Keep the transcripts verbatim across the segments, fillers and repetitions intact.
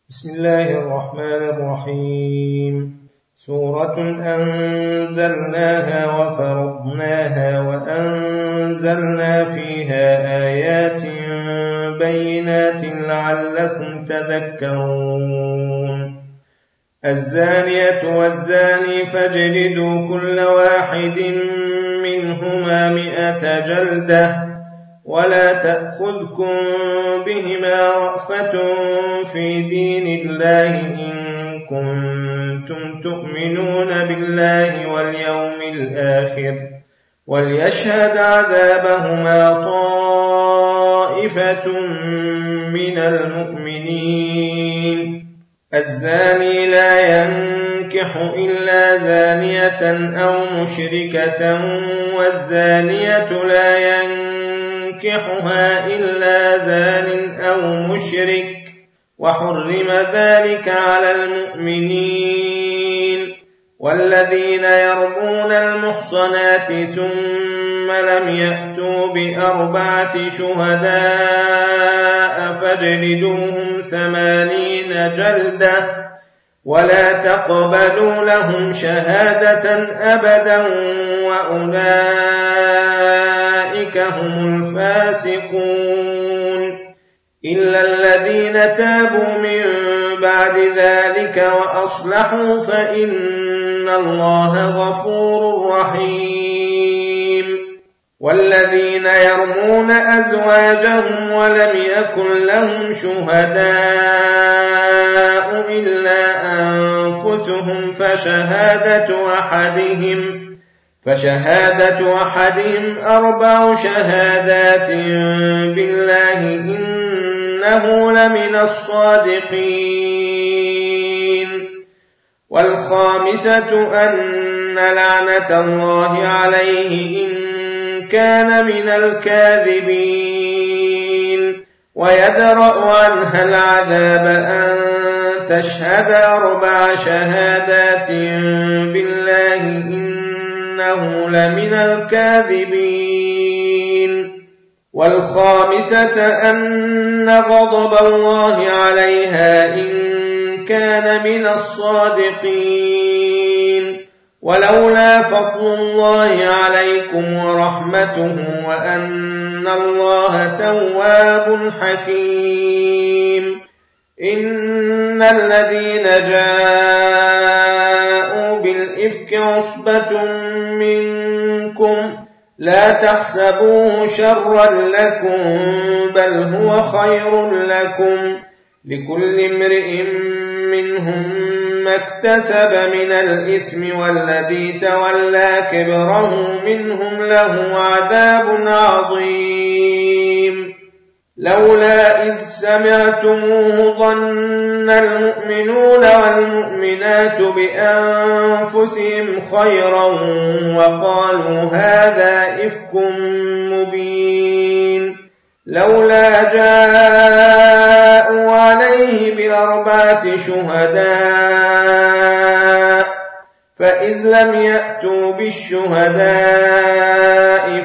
بسم الله الرحمن الرحيم. سورة أنزلناها وفرضناها وأنزلنا فيها آيات بينات لعلكم تذكرون. الزانية والزاني فاجلدوا كل واحد منهما مئة جلدة ولا تأخذكم بهما رأفة في دين الله إن كنتم تؤمنون بالله واليوم الآخر وليشهد عذابهما طائفة من المؤمنين. الزاني لا ينكح إلا زانية أو مشركة والزانية لا ينكحها إلا زان أو مشرك وحرم ذلك على المؤمنين. والذين يرمون المحصنات ثم لم يأتوا بأربعة شهداء فاجلدوهم ثمانين جلدة ولا تقبلوا لهم شهادة أبدا وأولئك هم الفاسقون. إلا الذين تابوا من بعد ذلك وأصلحوا فإن الله غفور رحيم. والذين يرمون أزواجهم ولم يكن لهم شهداء إلا أنفسهم فشهادة أحدهم فشهادة أحدهم أربع شهادات بالله إنه لمن الصادقين. والخامسة أن لعنة الله عليه إن كان من الكاذبين. ويدرأ عنها العذاب أن تشهد أربع شهادات بالله إنه لمن الكاذبين. والخامسة أن غضب الله عليها إن كان من الصادقين. ولولا فضل الله عليكم ورحمته وأن الله تواب حكيم. إن الذين جاءوا بالإفك عصبة منكم لا تحسبوه شرا لكم بل هو خير لكم لكل امرئ منهم ما اكتسب من الإثم والذي تولى كبره منهم له عذاب عظيم. لولا إذ سمعتموه ظن المؤمنون والمؤمنات بأنفسهم خيرا وقالوا هذا إفك مبين. لولا جاءوا عليه بأربعة شهداء فإذ لم يأتوا بالشهداء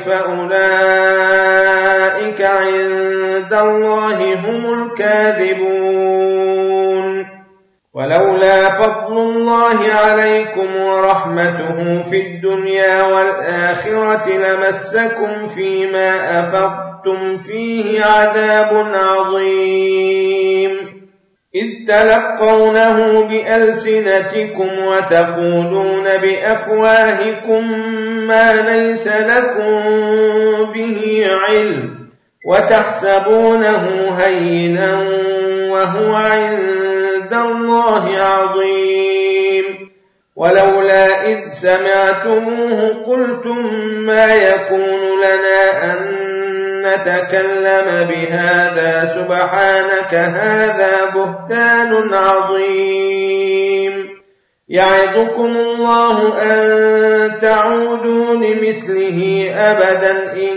فأولئك عند الله هم الكاذبون. ولولا فضل الله عليكم ورحمته في الدنيا والآخرة لمسكم فيما أفضتم فيه عذاب عظيم. إذ تلقونه بألسنتكم وتقولون بأفواهكم ما ليس لكم به علم وتحسبونه هينا وهو عند الله عظيم. ولولا إذ سمعتموه قلتم ما يكون لنا أن نتكلم بهذا سبحانك هذا بهتان عظيم. يعظكم الله أن تعودوا لمثله أبدا إن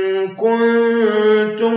كنتم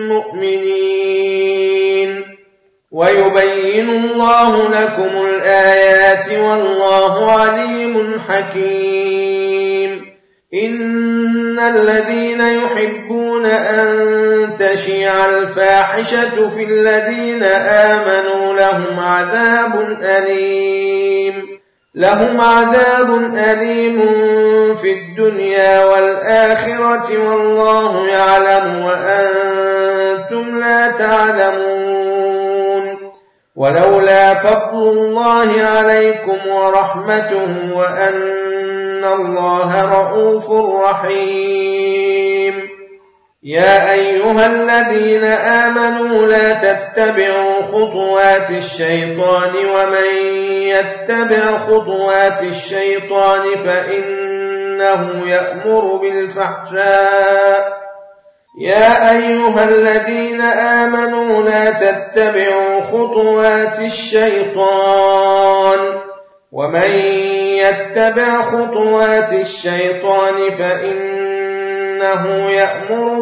مؤمنين. ويبين الله لكم الآيات والله عليم حكيم. إن الذين يحبون أن تشيع الفاحشة في الذين آمنوا لهم عذاب أليم لهم عذاب أليم في الدنيا والآخرة والله يعلم وأنتم لا تعلمون ولولا فضل الله عليكم ورحمته وأن الله رؤوف رحيم يا أيها الذين آمنوا لا تتبعوا خطوات الشيطان ومن يتبع خطوات الشيطان فإنه يأمر بالفحشاء يا أيها الذين آمنوا لا تتبعوا خطوات الشيطان ومن يتبع خطوات الشيطان فإنه يأمر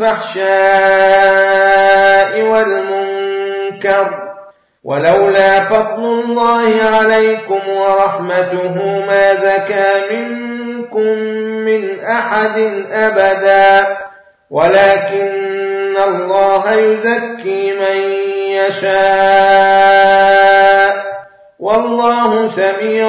بالفحشاء والمنكر ولولا فضل الله عليكم ورحمته ما زكى منكم من أحد أبدا ولكن الله يزكي من يشاء والله سميع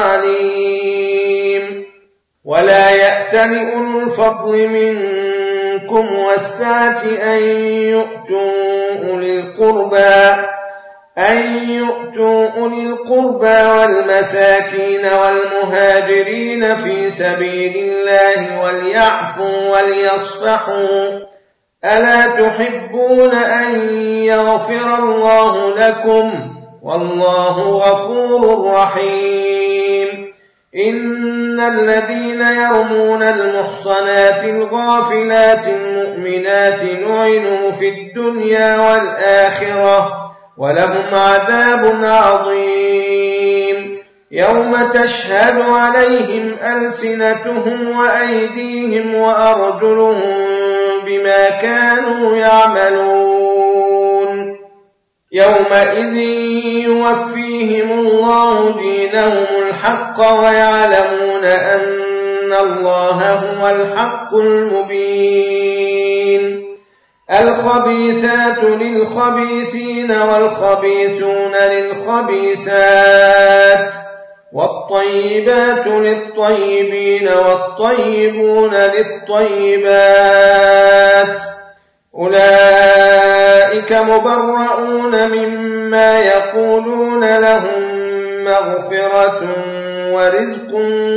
عليم ولا يأتل أولو الفضل منكم والسعة أن يؤتوا أولي القربى أن يؤتوا أولي القربى والمساكين والمهاجرين في سبيل الله وليعفوا وليصفحوا ألا تحبون أن يغفر الله لكم والله غفور رحيم إن الذين يرمون المحصنات الغافلات المؤمنات لعنوا في الدنيا والآخرة ولهم عذاب عظيم يوم تشهد عليهم ألسنتهم وأيديهم وأرجلهم بما كانوا يعملون يومئذ يوفيهم الله دينهم الحق ويعلمون أن الله هو الحق المبين الخبيثات للخبيثين والخبيثون للخبيثات والطيبات للطيبين والطيبون للطيبات أولئك مبرؤون مما يقولون لهم مغفرة ورزق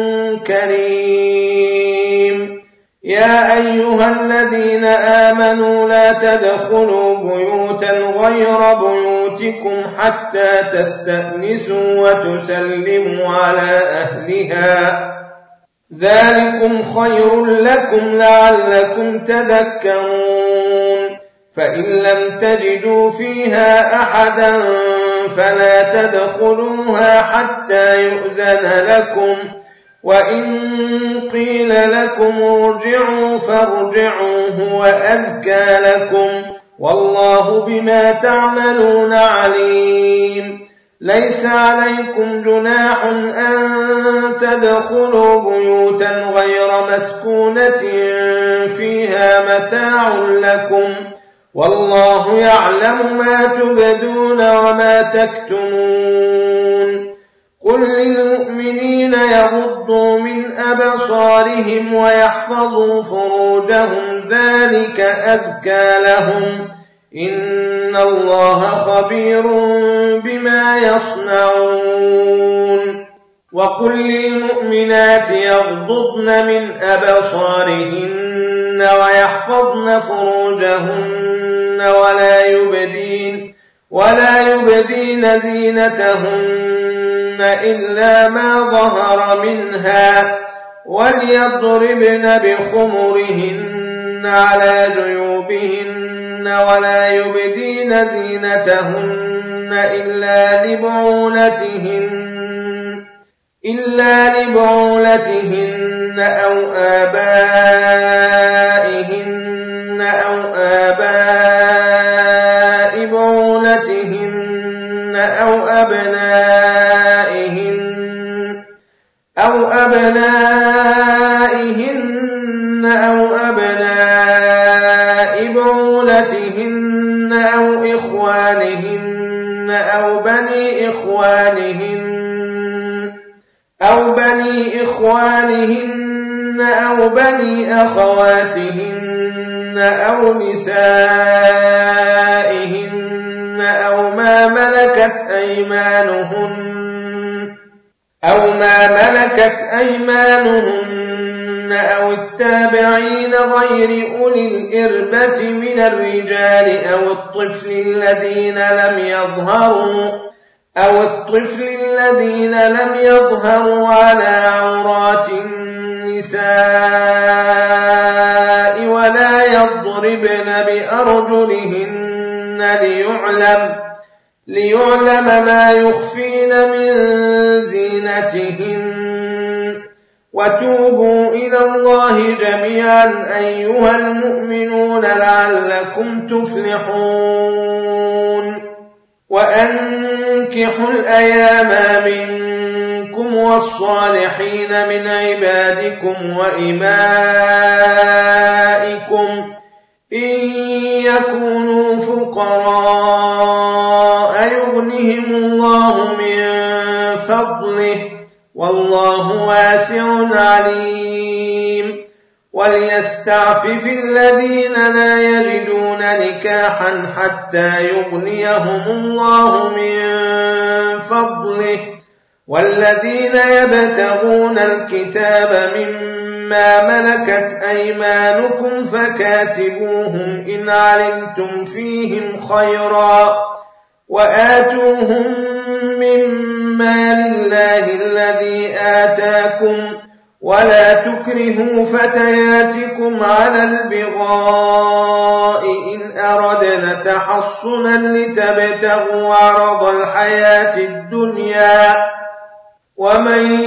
كريم يا أيها الذين آمنوا لا تدخلوا بيوتا غير بيوتكم حتى تستأنسوا وتسلموا على أهلها ذلكم خير لكم لعلكم تذكرون فإن لم تجدوا فيها أحدا فلا تدخلوها حتى يؤذن لكم وإن قيل لكم ارجعوا فارجعوا هو أزكى لكم والله بما تعملون عليم ليس عليكم جناح أن تدخلوا بيوتا غير مسكونة فيها متاع لكم والله يعلم ما تبدون وما تكتمون قل للمؤمنين يغضوا من أبصارهم ويحفظوا فروجهم ذلك أزكى لهم إن الله خبير بما يصنعون وقل للمؤمنات يغضضن من أبصارهن ويحفظن فروجهن ولا يبدين ولا يبدين زينتهن إلا ما ظهر منها وليضربن بخمرهن على جيوبهن ولا يبدين زينتهن إلا لبعولتهن إلا لبعولتهن أو آبائهن أو آباء بعولتهن أو أبنائهن أو أبنائهن أو بني إخوانهن أو بني إخوانهن أو بني أخواتهن أو نسائهن أو ما ملكت أيمانهن أو ما ملكت أيمانهن أو التابعين غير أولي الإربة من الرجال أو الطفل الذين لم يظهروا أو الطفل الذين لم يظهروا على عورات النساء ولا يضربن بأرجلهن ليعلم ليعلم ما يخفين من زينتهن وتوبوا إلى الله جميعا أيها المؤمنون لعلكم تفلحون وأنكحوا الأيام منكم والصالحين من عبادكم وإمائكم إن يكونوا فقراء يغنهم الله من فضله والله واسع عليم وليستعفف الذين لا يجدون نكاحا حتى يغنيهم الله من فضله والذين يبتغون الكتاب مما ملكت أيمانكم فكاتبوهم إن علمتم فيهم خيرا وآتوهم مما لله الذي آتاكم ولا تكرهوا فتياتكم على البغاء إن أردنا تحصنا لتبتغوا عرض الحياة الدنيا ومن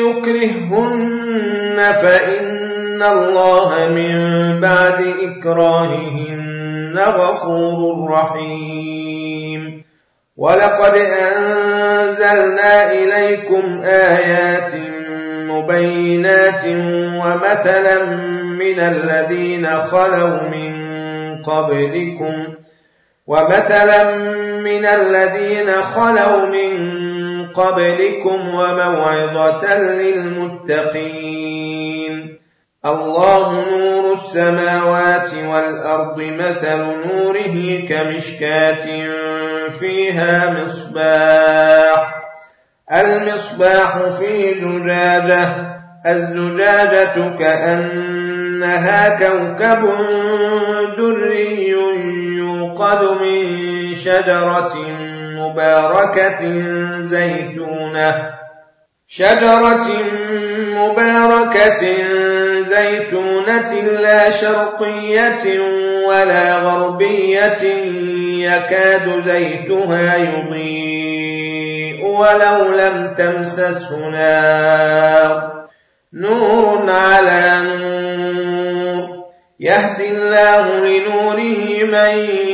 يكرههن فإن الله من بعد إكراههن غفور رحيم ولقد أنزلنا إليكم آيات مبينات ومثلا من الذين خلوا من قبلكم ومثلا من الذين خلوا من قبلكم وموعظة للمتقين الله نور السماوات والأرض مثل نوره كمشكاة فيها مصباح المصباح في زجاجة الزجاجة كأنها كوكب دري يوقد من شجرة مباركة زيتونة شجرة مباركة زيتونة لا شرقية ولا غربية يكاد زيتها يضيء ولو لم تمسسه نار نور على نور يهدي الله لنوره من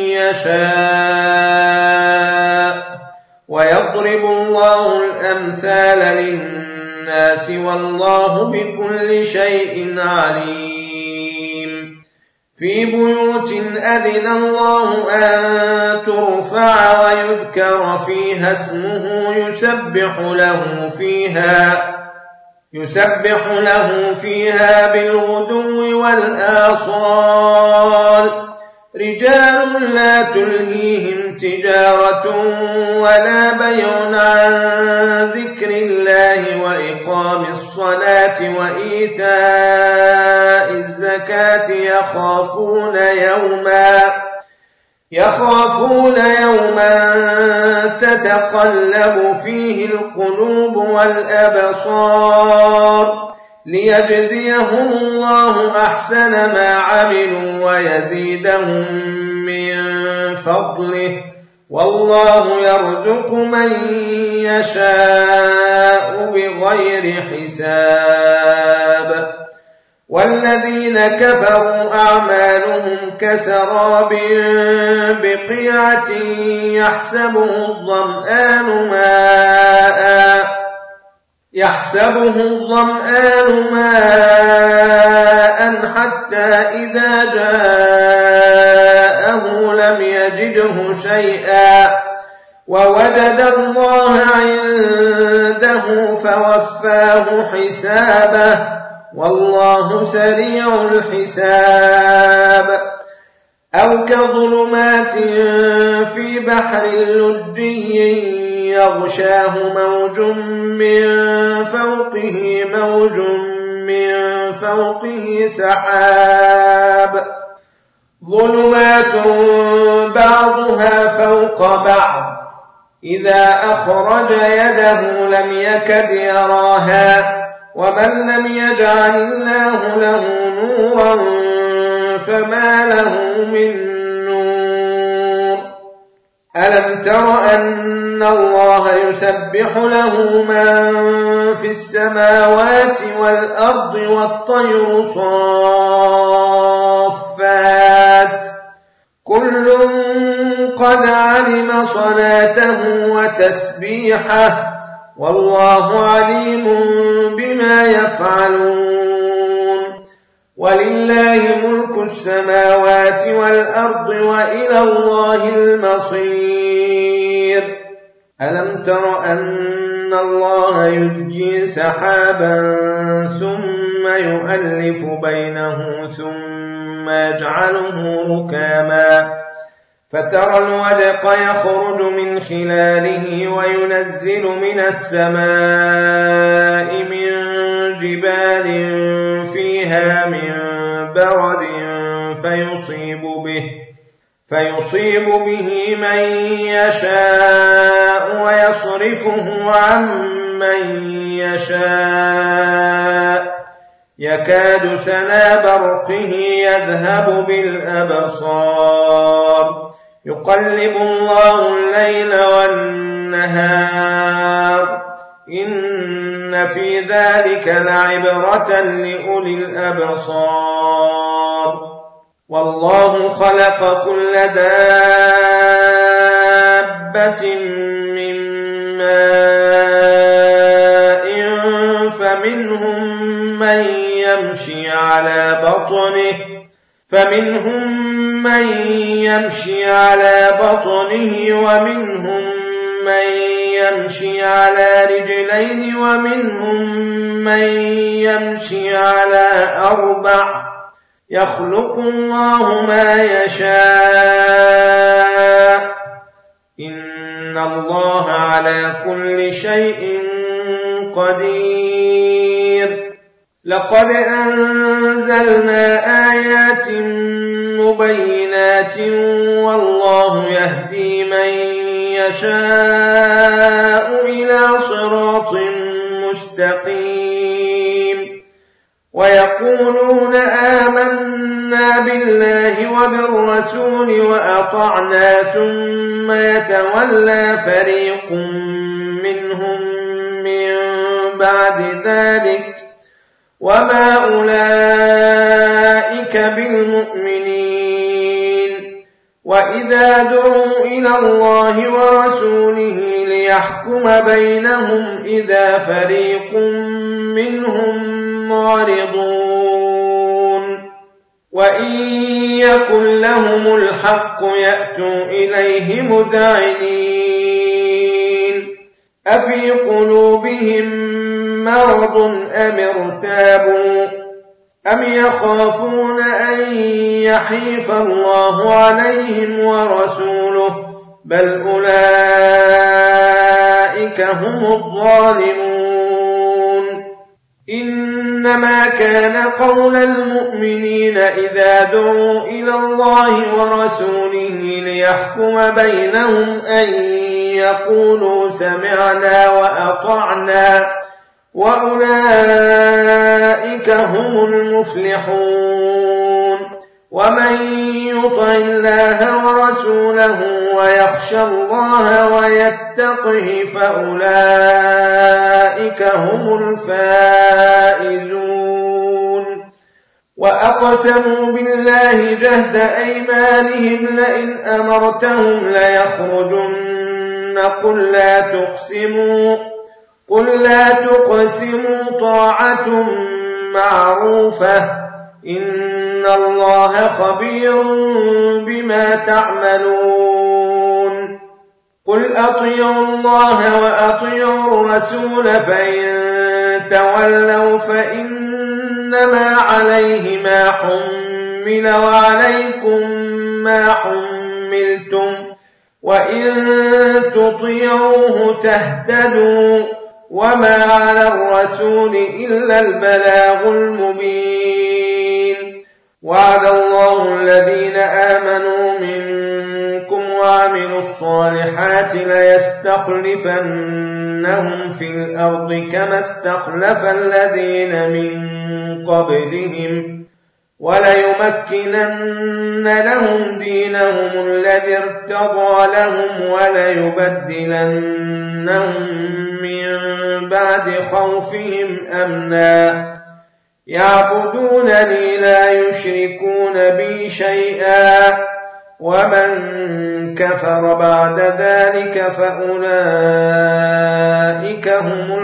يشاء ويضرب الله الأمثال للناس والله بكل شيء عليم في بيوت أذن الله أن ترفع ويذكر فيها اسمه يسبح له فيها يسبح له فيها بالغدو والآصال رجال لا تلهيهم تجارة ولا بيع عن ذكر الله وإقام الصلاة وإيتاء الزكاة يخافون يوما يخافون يوما تتقلب فيه القلوب والأبصار ليجزيهم الله أحسن ما عملوا ويزيدهم من فضله والله يرزق من يشاء بغير حساب والذين كفروا أعمالهم كسراب بقيعة يحسبه الظمآن ماء يحسبه الظمآن ماء حتى إذا جاءه لم يجده شيئا ووجد الله عنده فوفاه حسابه والله سريع الحساب. أو كظلمات في بحر لجي يغشاه موج من فوقه موج من فوقه سحاب ظلمات بعضها فوق بعض إذا أخرج يده لم يكد يراها ومن لم يجعل الله له نورا فما له من نور. ألم تر أن الله يسبح له من في السماوات والأرض والطير صافات كل قد علم صلاته وتسبيحه والله عليم بما يفعلون. ولله ملك السماوات والأرض وإلى الله المصير. ألم تر أن الله يزجي سحابا ثم يؤلف بينه ثم يجعله ركاما فترى الودق يخرج من خلاله وينزل من السماء من جبال فيها من برد فيصيب به فيصيب به من يشاء ويصرفه عن من يشاء يكاد سنا برقه يذهب بالأبصار يقلب الله الليل والنهار إن في ذلك لعبرة لأولي الأبصار. والله خلق كل دابة من ماء فمنهم من يمشي على بطنه فمنهم من يمشي على بطنه ومنهم من يمشي على رجلين ومنهم من يمشي على أربع يخلق الله ما يشاء إن الله على كل شيء قدير. لقد أنزلنا آيات مبينات والله يهدي من يشاء إلى صراط مستقيم. ويقولون آمنا بالله وبالرسول وأطعنا ثم يتولى فريق منهم من بعد ذلك وما أولئك بالمؤمنين. وإذا دعوا إلى الله ورسوله ليحكم بينهم إذا فريق منهم معرضون. وإن يكن لهم الحق يأتوا إليه مذعنين. أفي قلوبهم مرض أم ارتابوا أم يخافون أن يحيف الله عليهم ورسوله بل أولئك هم الظالمون. إنما كان قول المؤمنين إذا دعوا إلى الله ورسوله ليحكم بينهم أن يقولوا سمعنا وأطعنا وأولئك هم المفلحون. ومن يطع الله ورسوله ويخشى الله ويتقه فأولئك هم الفائزون. وأقسموا بالله جهد أيمانهم لئن أمرتهم ليخرجن قل لا تقسموا قل لا تقسموا طاعة معروفة إن الله خبير بما تعملون. قل أطيعوا الله وأطيعوا الرسول فإن تولوا فإنما عليه ما حمل وعليكم ما حملتم وإن تطيعوه تهتدوا وما على الرسول إلا البلاغ المبين. وعد الله الذين آمنوا منكم وعملوا الصالحات ليستخلفنهم في الأرض كما استخلف الذين من قبلهم وليمكنن لهم دينهم الذي ارتضى لهم وليبدلنهم من بعد خوفهم أمنا يعبدونني لا يشركون بي شيئا ومن كفر بعد ذلك فأولئك هم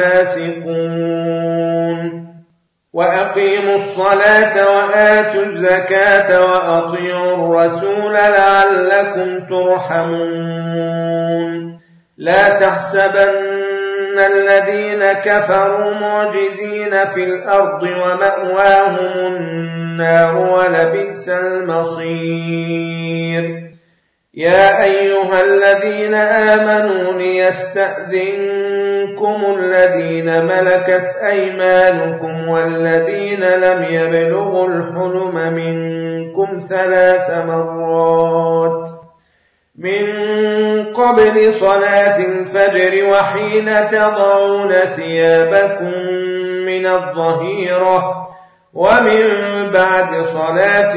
الفاسقون. وأقيموا الصلاة وآتوا الزكاة وأطيعوا الرسول لعلكم ترحمون. لا تحسبن الذين كفروا معجزين في الأرض ومأواهم النار ولبئس المصير. يا أيها الذين آمنوا ليستأذنكم الذين ملكت أيمانكم والذين لم يبلغوا الحلم منكم ثلاث مرات من قبل صلاة الفجر وحين تضعون ثيابكم من الظهيرة ومن بعد صلاة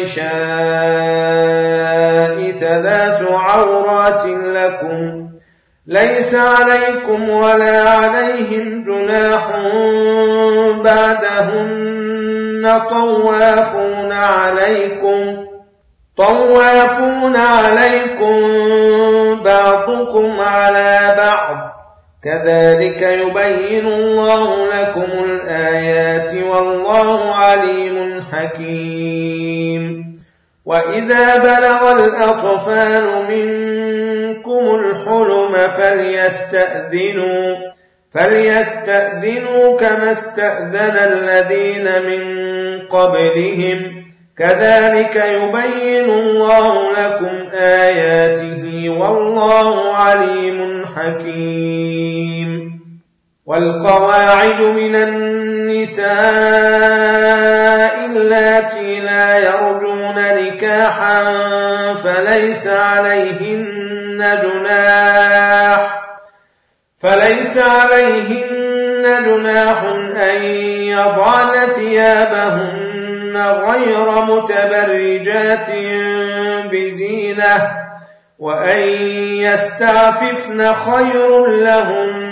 العشاء ثلاث عورات لكم ليس عليكم ولا عليهم جناح بعدهن طوافون عليكم طوافون عليكم بعضكم على بعض كذلك يبين الله لكم الآيات والله عليم حكيم. وإذا بلغ الأطفال منكم الحلم فليستأذنوا فليستأذنوا كما استأذن الذين من قبلهم كذلك يبين الله لكم آياته والله عليم حكيم. والقواعد من النساء اللاتي لا يرجون نكاحا فليس عليهن جناح فليس عليهن جناح أن يضعن ثيابهن غير متبرجات بزينة وأن يستعففن خير لهن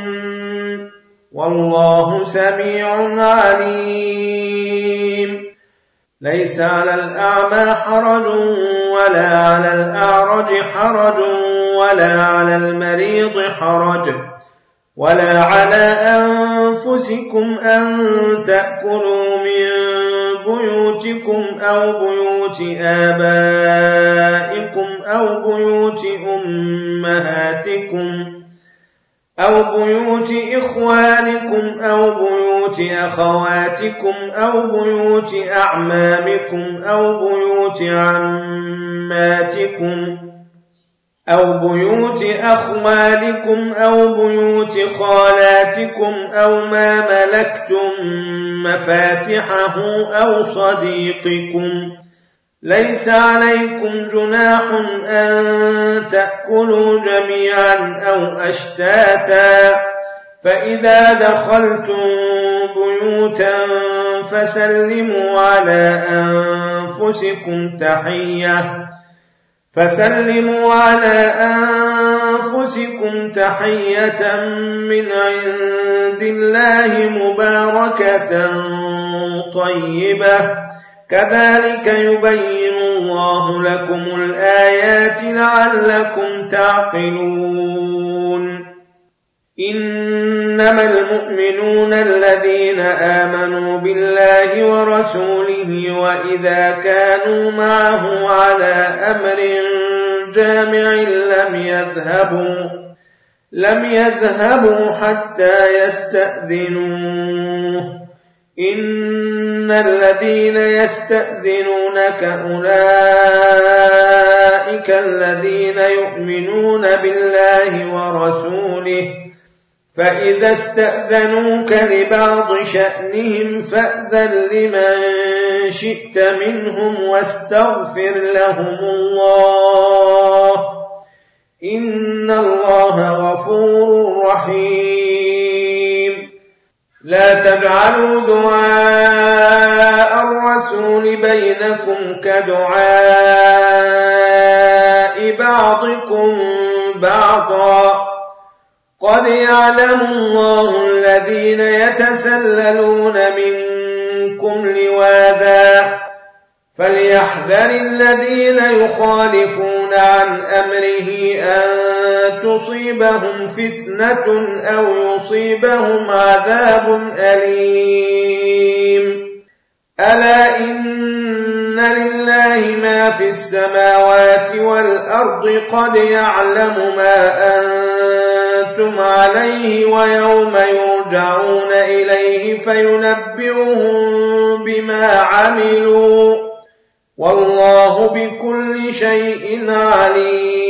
والله سميع عليم. ليس على الأعمى حرج ولا على الأعرج حرج ولا على المريض حرج ولا على أنفسكم أن تأكلوا من بيوتكم أو بيوت آبائكم أو بيوت أمهاتكم أو بيوت إخوانكم أو بيوت أخواتكم أو بيوت أعمامكم أو بيوت عماتكم أو بيوت أخوالكم أو بيوت خالاتكم أو ما ملكتم مفاتحه أو صديقكم. ليس عليكم جناح أن تأكلوا جميعا أو أشتاتا فإذا دخلتم بيوتا فسلموا على أنفسكم تحية فسلموا على أنفسكم تحية من عند الله مباركة طيبة كذلك يبين الله لكم الآيات لعلكم تعقلون. إنما المؤمنون الذين آمنوا بالله ورسوله وإذا كانوا معه على أمر جامع لم يذهبوا لم يذهبوا حتى يستأذنوه إن الذين يستأذنونك أولئك الذين يؤمنون بالله ورسوله فإذا استأذنوك لبعض شأنهم فأذن لمن شئت منهم واستغفر لهم الله إن الله غفور رحيم لا تجعلوا دعاء الرسول بينكم كدعاء بعضكم بعضا قد يعلم الله الذين يتسللون منكم لواذا فليحذر الذين يخالفون عن أمره أن تصيبهم فتنة أو يصيبهم عذاب أليم ألا إن لله ما في السماوات والأرض قد يعلم ما أنتم عليه ويوم يرجعون إليه فينبئهم بما عملوا والله بكل شيء عليم